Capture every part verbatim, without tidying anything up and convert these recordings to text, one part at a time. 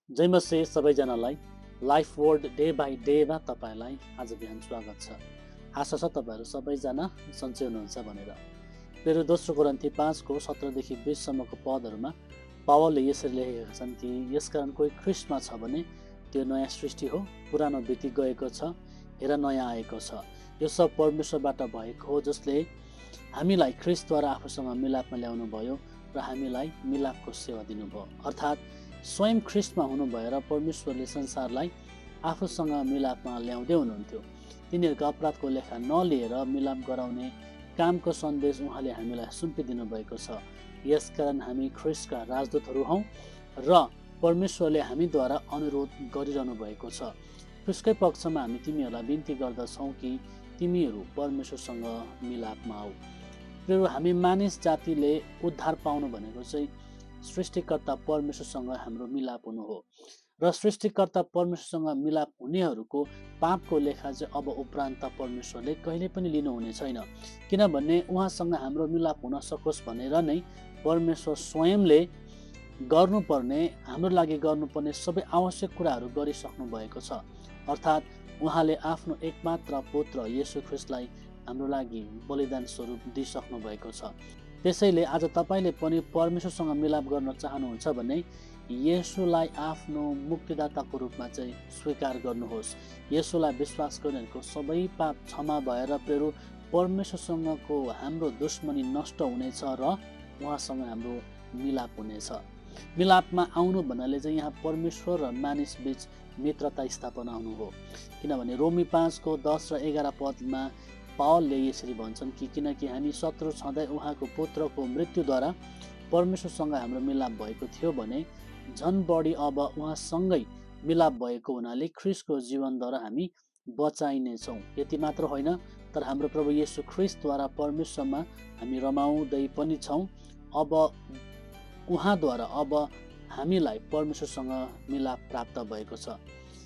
जय मसिह सबैजनालाई life word day by डेमा तपाईँलाई आज बिहान स्वागत छ। आशा छ तपाईँहरू सबैजना सन्चै हुनुहुन्छ भनेर। मेरो दोस्रो कोरिन्थी पाँचको सत्रदेखि बिससम्मको पदहरूमा पावलले यसरी लेखेका छन् कि यसकारण कोही ख्रिस्टमा छ भने त्यो नयाँ सृष्टि हो, पुरानो बिति गएको छ, हेर नयाँ आएको छ। यो सब परमेश्वरबाट भएको हो, जसले हामीलाई ख्रिस्टद्वारा आफूसँग मिलापमा ल्याउनु भयो र हामीलाई मिलापको सेवा दिनुभयो। अर्थात् स्वयं ख्रिस्टमा हुनु भएर परमेश्वरले संसारलाई आफूसँग मिलापमा ल्याउँदै हुनुहुन्थ्यो। तिनीहरूको अपराधको लेखा नलिएर मिलाप गराउने कामको सन्देश उहाँले हामीलाई सुम्पिदिनु भएको छ। यसकारण हामी ख्रिस्टका राजदूतहरू हौँ र परमेश्वरले हामीद्वारा अनुरोध गरिरहनु भएको छ। ख्रिस्टकै पक्षमा हामी तिमीहरूलाई बिन्ती गर्दछौँ कि तिमीहरू परमेश्वरसँग मिलापमा आऊ। र हामी मानिस जातिले उद्धार पाउनु भनेको चाहिँ सृष्टिकर्ता परमेश्वरसँग हाम्रो मिलाप हुनु हो र सृष्टिकर्ता परमेश्वरसँग मिलाप हुनेहरूको पापको लेखा चाहिँ अब उपरान्त परमेश्वरले कहिले पनि लिनुहुने छैन। किनभने उहाँसँग हाम्रो मिलाप हुन सकोस् भनेर नै परमेश्वर स्वयंले गर्नुपर्ने हाम्रो लागि गर्नुपर्ने सबै आवश्यक कुराहरू गरिसक्नु भएको छ। अर्थात् उहाँले आफ्नो एकमात्र पुत्र येशू ख्रिस्टलाई हाम्रो लागि बलिदान स्वरूप दिइसक्नु भएको छ। त्यसैले आज तपाईँले पनि परमेश्वरसँग मिलाप गर्न चाहनुहुन्छ भने येशूलाई आफ्नो मुक्तिदाताको रूपमा चाहिँ स्वीकार गर्नुहोस्। येशूलाई विश्वास गर्नेहरूको सबै पाप क्षमा भएर फेरि परमेश्वरसँगको हाम्रो दुश्मनी नष्ट हुनेछ र उहाँसँग हाम्रो मिलाप हुनेछ। मिलापमा आउनु भन्नाले चाहिँ यहाँ परमेश्वर र मानिस बीच मित्रता स्थापना हुनु हो। किनभने रोमी पाँचको दस र एघार पदमा पावलले यसरी भन्छन् कि किनकि हामी शत्रु छँदै उहाँको पुत्रको मृत्युद्वारा परमेश्वरसँग हाम्रो मिलाप भएको थियो भने झन् बढी अब उहाँसँगै मिलाप भएको हुनाले ख्रिस्टको जीवनद्वारा हामी बचाइनेछौँ। यति मात्र होइन, तर हाम्रो प्रभु येशू ख्रिस्टद्वारा परमेश्वरमा हामी रमाउँदै पनि छौँ। अब उहाँद्वारा अब हामीलाई परमेश्वरसँग मिलाप प्राप्त भएको छ।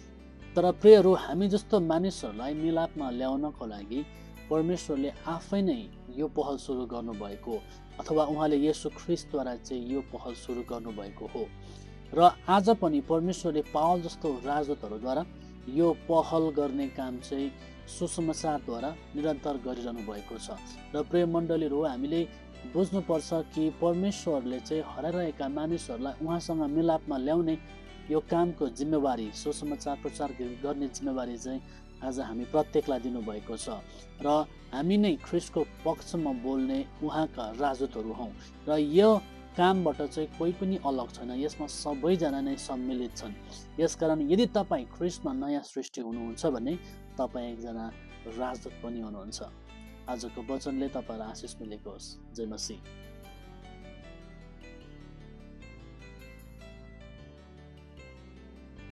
तर प्रियहरू, हामी जस्तो मानिसहरूलाई मिलापमा ल्याउनको लागि परमेश्वरले आफै नै यो पहल सुरु गर्नुभएको अथवा उहाँले येशू ख्रिस्टद्वारा चाहिँ यो पहल सुरु गर्नुभएको हो र आज पनि परमेश्वरले पावल जस्तो राजदूतहरूद्वारा यो पहल गर्ने काम चाहिँ सुसमाचारद्वारा निरन्तर गरिरहनु भएको छ। र प्रिय मण्डलीहरू, हामीले बुझ्नुपर्छ कि परमेश्वरले चाहिँ हराइरहेका मानिसहरूलाई उहाँसँग मिलापमा ल्याउने यो कामको जिम्मेवारी, सुसमाचार प्रचार गर्ने जिम्मेवारी चाहिँ आज हामी प्रत्येकलाई दिनुभएको छ र हामी नै ख्रिस्टको पक्षमा बोल्ने उहाँका राजदूतहरू हौँ र यो कामबाट चाहिँ कोही पनि अलग छैन। यसमा सबैजना नै सम्मिलित छन्। यसकारण यदि तपाईँ ख्रिस्टमा नयाँ सृष्टि हुनुहुन्छ भने तपाईँ एकजना राजदूत पनि हुनुहुन्छ। आजको वचनले तपाईँलाई आशिष मिलेको होस्। जय मसीह।